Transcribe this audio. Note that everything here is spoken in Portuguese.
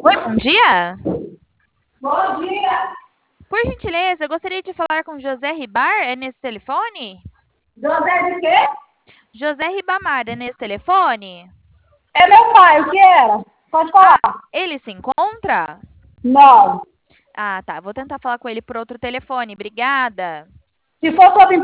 Oi, bom dia. Bom dia. Por gentileza, eu gostaria de falar com José Ribar. É nesse telefone? José de quê? José Ribamar, é nesse telefone? É meu pai, o que era? Pode falar. Ah, ele se encontra? Não. Ah, tá. Vou tentar falar com ele por outro telefone. Obrigada. Se for sobre